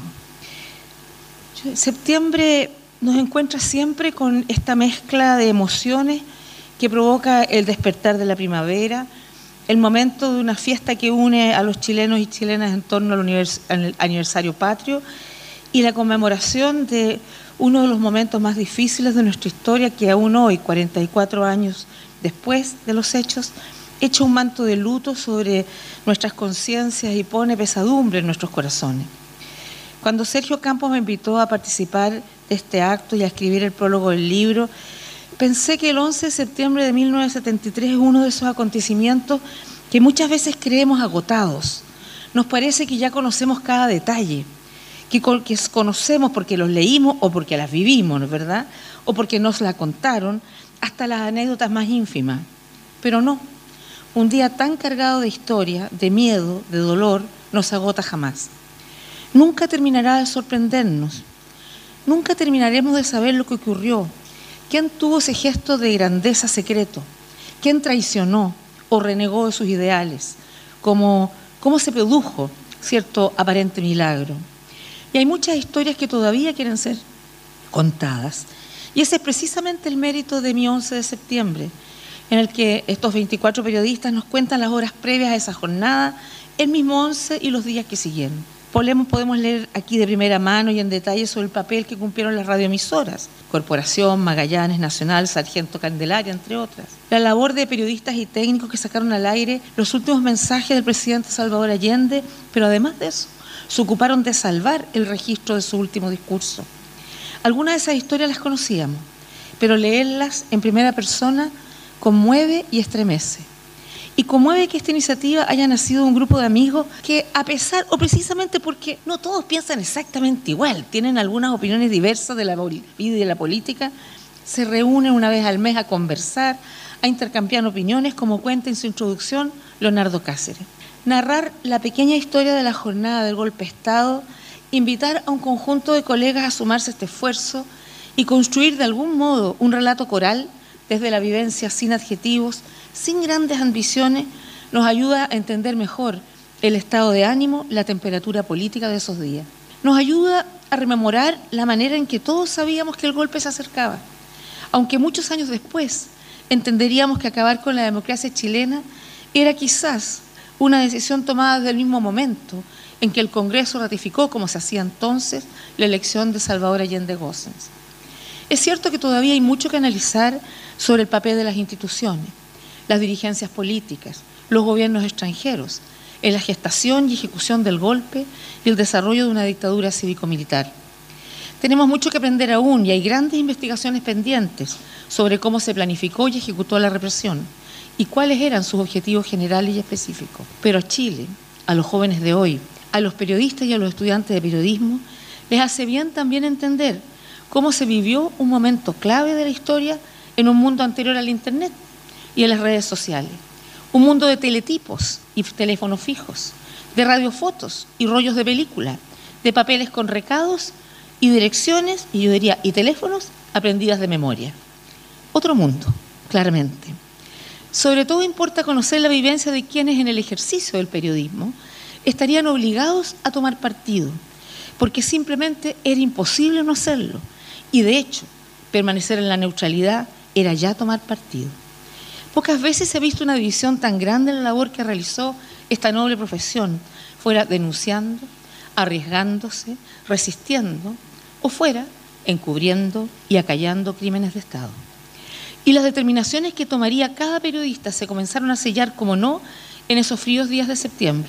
Septiembre nos encuentra siempre con esta mezcla de emociones que provoca el despertar de la primavera, el momento de una fiesta que une a los chilenos y chilenas en torno al aniversario patrio y la conmemoración de uno de los momentos más difíciles de nuestra historia que aún hoy, 44 años después de los hechos, echa un manto de luto sobre nuestras conciencias y pone pesadumbre en nuestros corazones. Cuando Sergio Campos me invitó a participar de este acto y a escribir el prólogo del libro, pensé que el 11 de septiembre de 1973 es uno de esos acontecimientos que muchas veces creemos agotados. Nos parece que ya conocemos cada detalle, que conocemos porque los leímos o porque las vivimos, ¿no es verdad? O porque nos la contaron, hasta las anécdotas más ínfimas. Pero no, un día tan cargado de historia, de miedo, de dolor, no se agota jamás. Nunca terminará de sorprendernos, nunca terminaremos de saber lo que ocurrió, quién tuvo ese gesto de grandeza secreto, quién traicionó o renegó de sus ideales, cómo se produjo cierto aparente milagro. Y hay muchas historias que todavía quieren ser contadas. Y ese es precisamente el mérito de Mi 11 de septiembre, en el que estos 24 periodistas nos cuentan las horas previas a esa jornada, el mismo 11 y los días que siguieron. Podemos leer aquí de primera mano y en detalle sobre el papel que cumplieron las radioemisoras, Corporación, Magallanes, Nacional, Sargento Candelaria, entre otras. La labor de periodistas y técnicos que sacaron al aire los últimos mensajes del presidente Salvador Allende, pero además de eso, se ocuparon de salvar el registro de su último discurso. Algunas de esas historias las conocíamos, pero leerlas en primera persona conmueve y estremece. Y conmueve que esta iniciativa haya nacido de un grupo de amigos que, a pesar, o precisamente porque no todos piensan exactamente igual, tienen algunas opiniones diversas de la vida y de la política, se reúnen una vez al mes a conversar, a intercambiar opiniones, como cuenta en su introducción Leonardo Cáceres. Narrar la pequeña historia de la jornada del golpe de Estado, invitar a un conjunto de colegas a sumarse a este esfuerzo y construir de algún modo un relato coral desde la vivencia sin adjetivos, sin grandes ambiciones, nos ayuda a entender mejor el estado de ánimo, la temperatura política de esos días. Nos ayuda a rememorar la manera en que todos sabíamos que el golpe se acercaba, aunque muchos años después entenderíamos que acabar con la democracia chilena era quizás una decisión tomada desde el mismo momento en que el Congreso ratificó, como se hacía entonces, la elección de Salvador Allende Gossens. Es cierto que todavía hay mucho que analizar sobre el papel de las instituciones, las dirigencias políticas, los gobiernos extranjeros, en la gestación y ejecución del golpe y el desarrollo de una dictadura cívico-militar. Tenemos mucho que aprender aún y hay grandes investigaciones pendientes sobre cómo se planificó y ejecutó la represión y cuáles eran sus objetivos generales y específicos. Pero a Chile, a los jóvenes de hoy, a los periodistas y a los estudiantes de periodismo, les hace bien también entender cómo se vivió un momento clave de la historia en un mundo anterior al Internet y a las redes sociales. Un mundo de teletipos y teléfonos fijos, de radiofotos y rollos de película, de papeles con recados y direcciones, y yo diría, y teléfonos aprendidas de memoria. Otro mundo, claramente. Sobre todo importa conocer la vivencia de quienes en el ejercicio del periodismo estarían obligados a tomar partido, porque simplemente era imposible no hacerlo. Y de hecho, permanecer en la neutralidad era ya tomar partido. Pocas veces se ha visto una división tan grande en la labor que realizó esta noble profesión, fuera denunciando, arriesgándose, resistiendo, o fuera encubriendo y acallando crímenes de Estado. Y las determinaciones que tomaría cada periodista se comenzaron a sellar, como no, en esos fríos días de septiembre.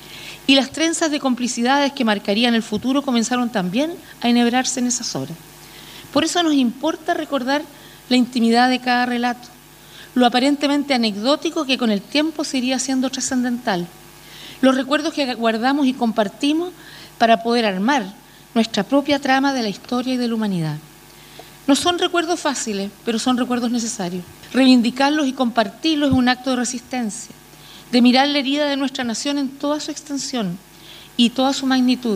Y las trenzas de complicidades que marcarían el futuro comenzaron también a enhebrarse en esas horas. Por eso nos importa recordar la intimidad de cada relato, lo aparentemente anecdótico que con el tiempo se iría haciendo trascendental, los recuerdos que guardamos y compartimos para poder armar nuestra propia trama de la historia y de la humanidad. No son recuerdos fáciles, pero son recuerdos necesarios. Reivindicarlos y compartirlos es un acto de resistencia, de mirar la herida de nuestra nación en toda su extensión y toda su magnitud,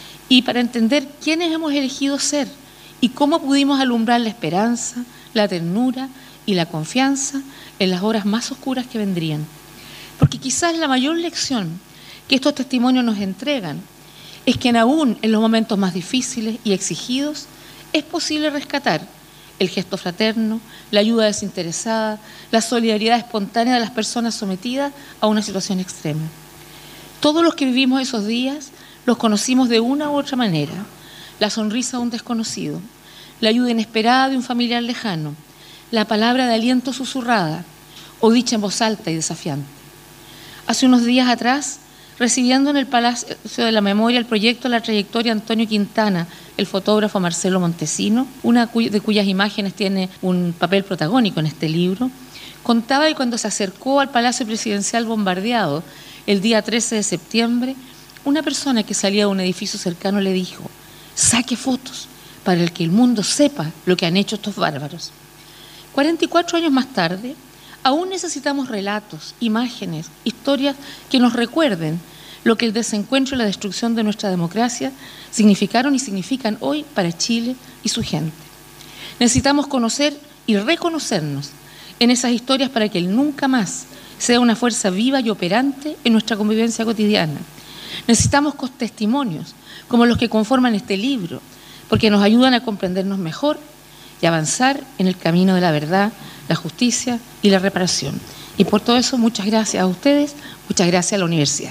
y para entender quiénes hemos elegido ser y cómo pudimos alumbrar la esperanza, la ternura y la confianza en las horas más oscuras que vendrían. Porque quizás la mayor lección que estos testimonios nos entregan es que aún en los momentos más difíciles y exigidos es posible rescatar el gesto fraterno, la ayuda desinteresada, la solidaridad espontánea de las personas sometidas a una situación extrema. Todos los que vivimos esos días los conocimos de una u otra manera: la sonrisa de un desconocido, la ayuda inesperada de un familiar lejano, la palabra de aliento susurrada o dicha en voz alta y desafiante. Hace unos días atrás, recibiendo en el Palacio de la Memoria el proyecto La Trayectoria Antonio Quintana, el fotógrafo Marcelo Montesino, una de cuyas imágenes tiene un papel protagónico en este libro, contaba que cuando se acercó al Palacio Presidencial bombardeado el día 13 de septiembre, una persona que salía de un edificio cercano le dijo: saque fotos para que el mundo sepa lo que han hecho estos bárbaros. 44 años más tarde, aún necesitamos relatos, imágenes, historias que nos recuerden lo que el desencuentro y la destrucción de nuestra democracia significaron y significan hoy para Chile y su gente. Necesitamos conocer y reconocernos en esas historias para que el nunca más sea una fuerza viva y operante en nuestra convivencia cotidiana. Necesitamos testimonios como los que conforman este libro, porque nos ayudan a comprendernos mejor y avanzar en el camino de la verdad, la justicia y la reparación. Y por todo eso, muchas gracias a ustedes, muchas gracias a la universidad.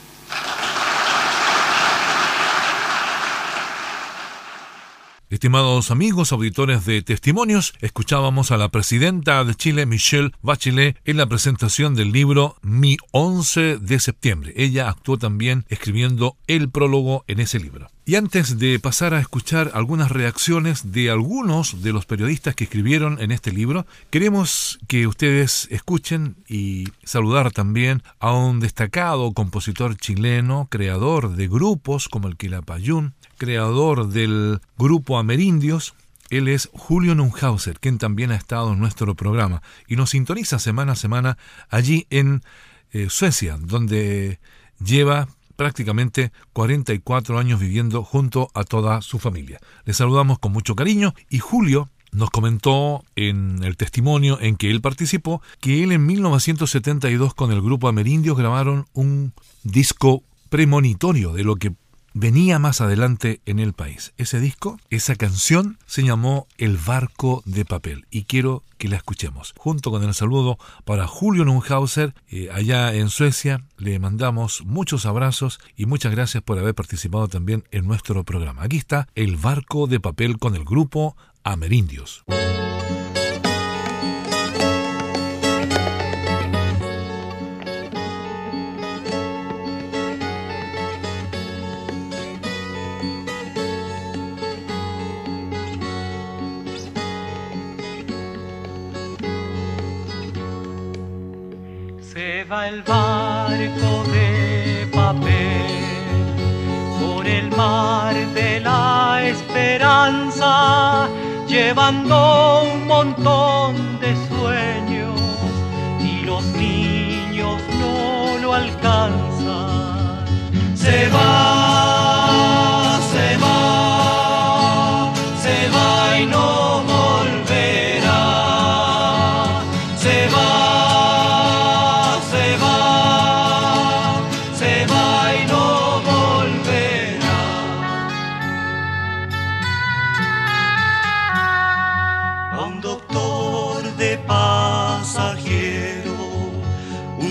Estimados amigos, auditores de Testimonios, escuchábamos a la presidenta de Chile, Michelle Bachelet, en la presentación del libro Mi 11 de septiembre. Ella actuó también escribiendo el prólogo en ese libro. Y antes de pasar a escuchar algunas reacciones de algunos de los periodistas que escribieron en este libro, queremos que ustedes escuchen y saludar también a un destacado compositor chileno, creador de grupos como el Quilapayún, creador del grupo Amerindios. Él es Julio Neuhauser, quien también ha estado en nuestro programa y nos sintoniza semana a semana allí en Suecia, donde lleva prácticamente 44 años viviendo junto a toda su familia. Le saludamos con mucho cariño y Julio nos comentó en el testimonio en que él participó que él en 1972 con el grupo Amerindios grabaron un disco premonitorio de lo que venía más adelante en el país. Ese disco, esa canción, se llamó El Barco de Papel y quiero que la escuchemos. Junto con el saludo para Julio Neuhauser, allá en Suecia, le mandamos muchos abrazos y muchas gracias por haber participado también en nuestro programa. Aquí está El Barco de Papel con el grupo Amerindios. Va el barco de papel por el mar de la esperanza, llevando un montón de sueños y los niños no lo alcanzan. Se va, se va, se va y no volverá. Se va.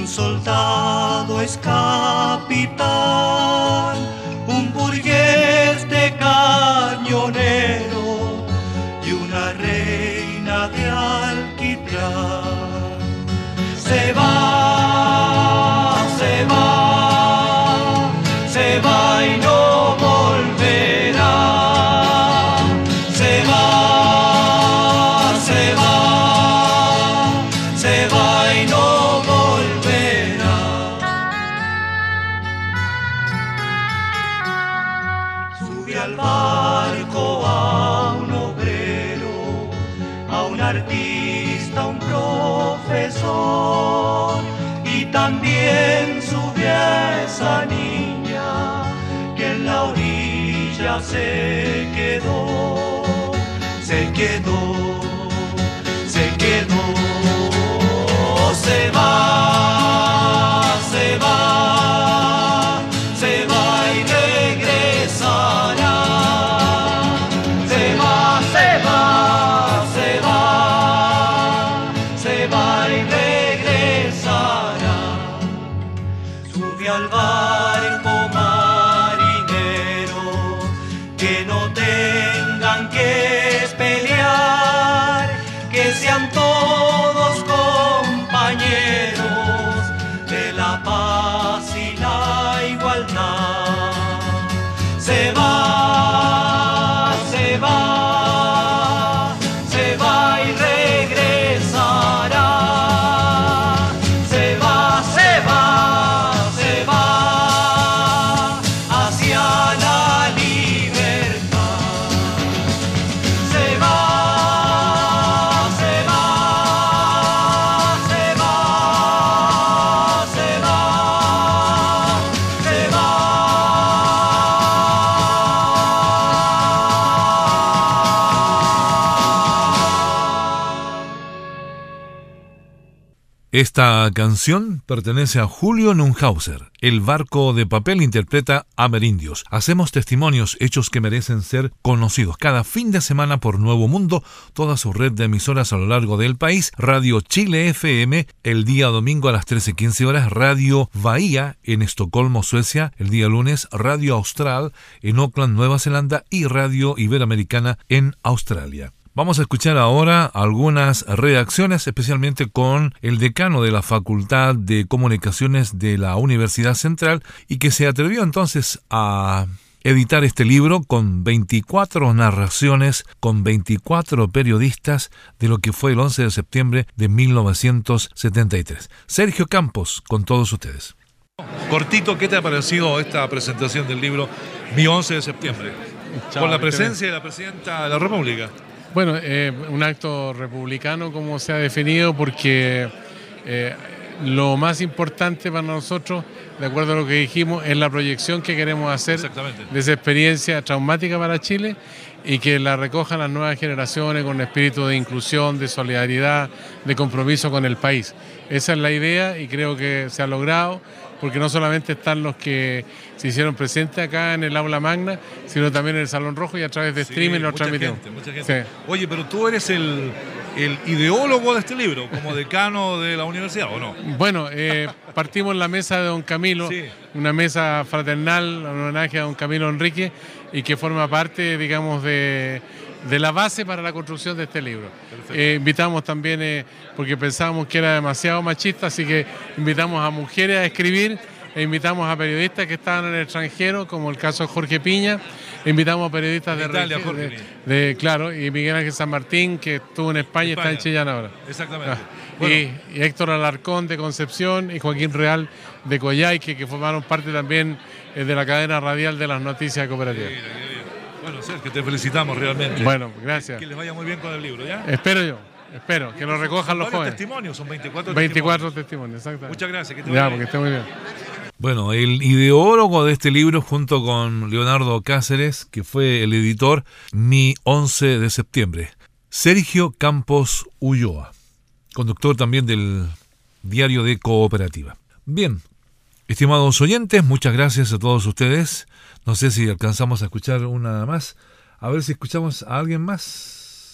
soldado es capitán, un burgués de cañonero y una reina de alquitrán. Se va, se va, se va y no volverá. Se va, se va, se va y no volverá. Sube al barco a un obrero, a un artista, a un profesor, y también sube a esa niña que en la orilla se quedó, se quedó, se quedó. Se va, se va, se va y regresará. Se va, se va, se va, se va y regresará. Sube al barco marinero, que no tengan que pelear, que sean todos compañeros de la paz y la igualdad. Se va, se va, se va y regresará. Se va, se va, se va hacia la libertad. Se va, se va, se va, se va, se va. Esta canción pertenece a Julio Neuhauser. El barco de papel interpreta Amerindios. Hacemos testimonios, hechos que merecen ser conocidos. Cada fin de semana por Nuevo Mundo, toda su red de emisoras a lo largo del país. Radio Chile FM, el día domingo a las 13:15 horas. Radio Bahía en Estocolmo, Suecia, el día lunes. Radio Austral en Auckland, Nueva Zelanda. Y Radio Iberoamericana en Australia. Vamos a escuchar ahora algunas reacciones, especialmente con el decano de la Facultad de Comunicaciones de la Universidad Central, y que se atrevió entonces a editar este libro con 24 narraciones, con 24 periodistas de lo que fue el 11 de septiembre de 1973. Sergio Campos, con todos ustedes. Cortito, ¿qué te ha parecido esta presentación del libro Mi 11 de septiembre? Chao, Con la presencia de la Presidenta de la República. Bueno, un acto republicano como se ha definido, porque lo más importante para nosotros, de acuerdo a lo que dijimos, es la proyección que queremos hacer de esa experiencia traumática para Chile, y que la recojan las nuevas generaciones con espíritu de inclusión, de solidaridad, de compromiso con el país. Esa es la idea, y creo que se ha logrado, porque no solamente están los que se hicieron presentes acá en el aula magna, sino también en el Salón Rojo, y a través de streaming lo transmitimos. Mucha gente. Sí. Oye, pero tú eres el ideólogo de este libro, como decano de la universidad, ¿o no? Bueno, partimos en la mesa de don Camilo, sí, una mesa fraternal, en homenaje a don Camilo Enrique, y que forma parte, digamos, de la base para la construcción de este libro. Invitamos también, porque pensábamos que era demasiado machista, así que invitamos a mujeres a escribir, e invitamos a periodistas que estaban en el extranjero, como el caso de Jorge Piña. Invitamos a periodistas de Italia, claro, y Miguel Ángel San Martín, que estuvo en España y está en Chillán ahora. Exactamente. Bueno. Y Héctor Alarcón de Concepción, y Joaquín Real de Coyhaique, que formaron parte también de la cadena radial de las noticias cooperativas. Bueno, Sergio, te felicitamos realmente. Bueno, gracias. Que les vaya muy bien con el libro, ¿ya? Espero que lo recojan los jóvenes. Testimonios, son 24 testimonios, exactamente. Muchas gracias. Que te vaya bien. Porque esté muy bien. Bueno, el ideólogo de este libro, junto con Leonardo Cáceres, que fue el editor, Mi 11 de septiembre. Sergio Campos Ulloa, conductor también del Diario de Cooperativa. Bien, estimados oyentes, muchas gracias a todos ustedes. No sé si alcanzamos a escuchar una más. A ver si escuchamos a alguien más.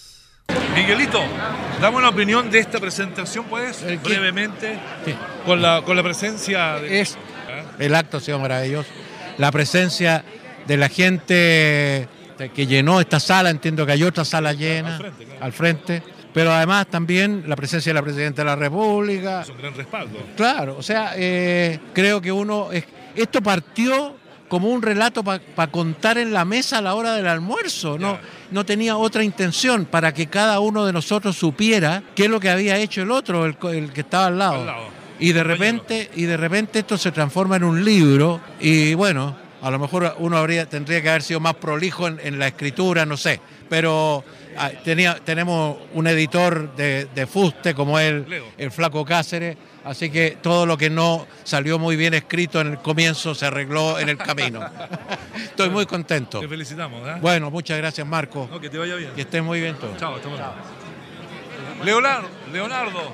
Miguelito, dame una opinión de esta presentación, pues, brevemente, sí, con la presencia de... El acto ha sido maravilloso. La presencia de la gente que llenó esta sala, entiendo que hay otra sala llena al frente, pero además también la presencia de la Presidenta de la República. Es un gran respaldo. Claro, o sea, creo que esto partió como un relato para contar en la mesa a la hora del almuerzo, no tenía otra intención, para que cada uno de nosotros supiera qué es lo que había hecho el otro, el que estaba al lado. Y de repente esto se transforma en un libro y bueno, a lo mejor uno tendría que haber sido más prolijo en la escritura, no sé, pero tenemos un editor de fuste como el Flaco Cáceres, así que todo lo que no salió muy bien escrito en el comienzo se arregló en el camino. Estoy muy contento. Te felicitamos. Bueno, muchas gracias, Marco. No, que te vaya bien. Que estés muy bien todo. Chao, hasta luego. Leonardo.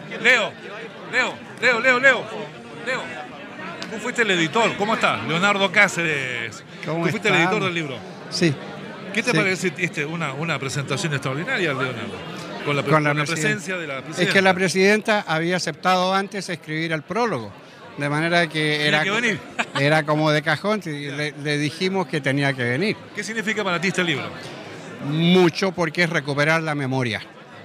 Leo. Tú fuiste el editor. ¿Cómo estás? Leonardo Cáceres. ¿Cómo Tú fuiste están? el editor del libro. Sí. ¿Qué te parece una presentación extraordinaria, Leonardo? Con la presencia de la presidenta. Es que la presidenta había aceptado antes escribir el prólogo, de manera que era como de cajón, y le dijimos que tenía que venir. ¿Qué significa para ti este libro? Mucho, porque es recuperar la memoria.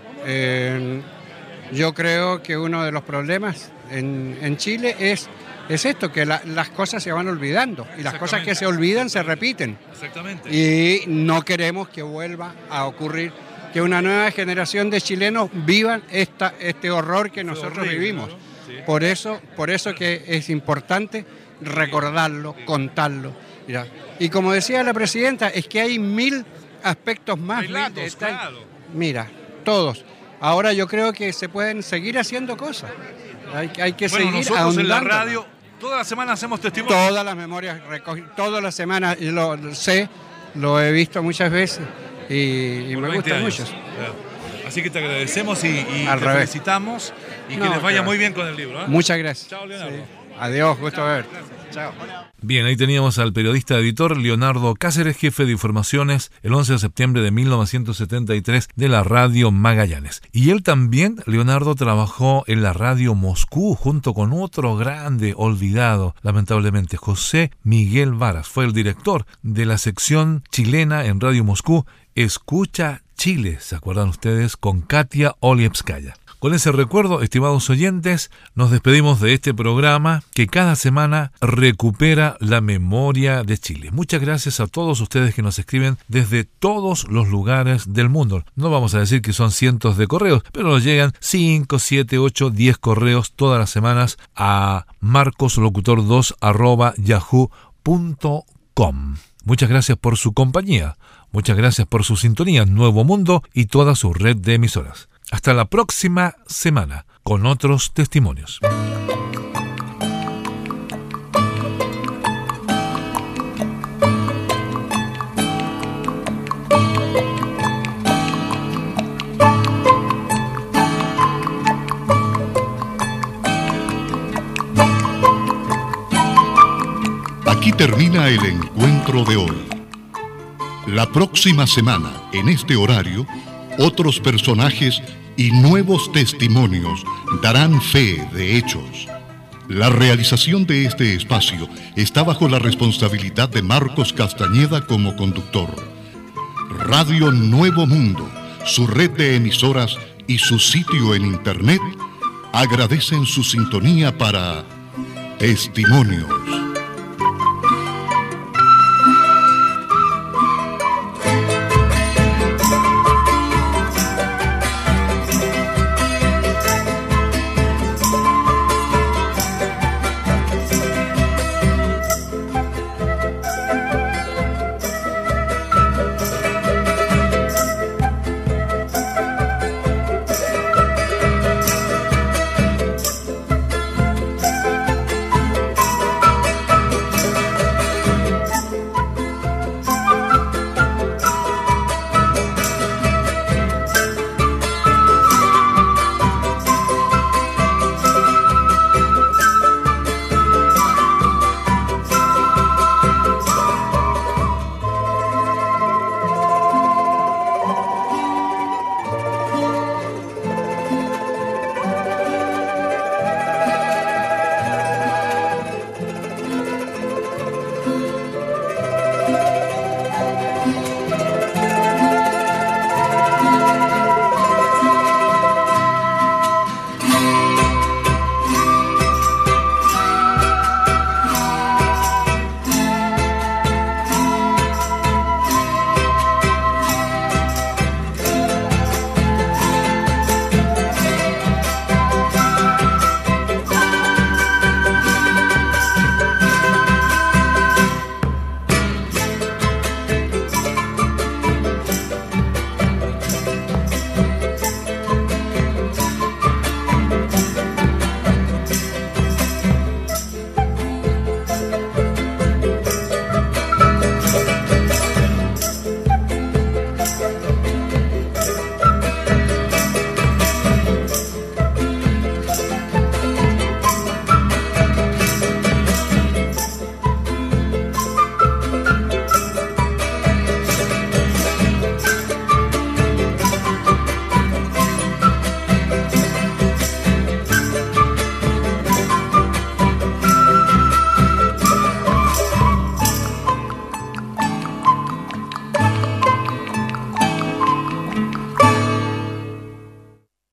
Yo creo que uno de los problemas en Chile es esto, que las cosas se van olvidando y las cosas que se olvidan se repiten. Exactamente. Y no queremos que vuelva a ocurrir que una nueva generación de chilenos vivan este horror que nosotros vivimos. ¿No? Sí. Por eso que es importante recordarlo, contarlo. Mira. Y como decía la presidenta, es que hay 1000 aspectos más. Claro. Mira, todos. Ahora yo creo que se pueden seguir haciendo cosas. Hay que seguir nosotros ahondando. En la radio, toda la semana hacemos testimonios. Todas las memorias, todas las semanas, yo lo sé, lo he visto muchas veces y me gusta mucho. Claro. Así que te agradecemos y te felicitamos y que les vaya muy bien con el libro. Muchas gracias. Chao, Leonardo. Sí. Adiós, gusto verte. Chao. Bien, ahí teníamos al periodista editor Leonardo Cáceres, jefe de informaciones el 11 de septiembre de 1973 de la Radio Magallanes. Y él también, Leonardo, trabajó en la Radio Moscú junto con otro grande olvidado, lamentablemente, José Miguel Varas. Fue el director de la sección chilena en Radio Moscú, Escucha Chile, ¿se acuerdan ustedes? Con Katia Olievskaya. Con ese recuerdo, estimados oyentes, nos despedimos de este programa que cada semana recupera la memoria de Chile. Muchas gracias a todos ustedes que nos escriben desde todos los lugares del mundo. No vamos a decir que son cientos de correos, pero nos llegan 5, 7, 8, 10 correos todas las semanas a marcoslocutor2@yahoo.com. Muchas gracias por su compañía. Muchas gracias por su sintonía en Nuevo Mundo y toda su red de emisoras. Hasta la próxima semana con otros testimonios. Aquí termina el encuentro de hoy. La próxima semana, en este horario, otros personajes y nuevos testimonios darán fe de hechos. La realización de este espacio está bajo la responsabilidad de Marcos Castañeda como conductor. Radio Nuevo Mundo, su red de emisoras y su sitio en Internet agradecen su sintonía para Testimonio.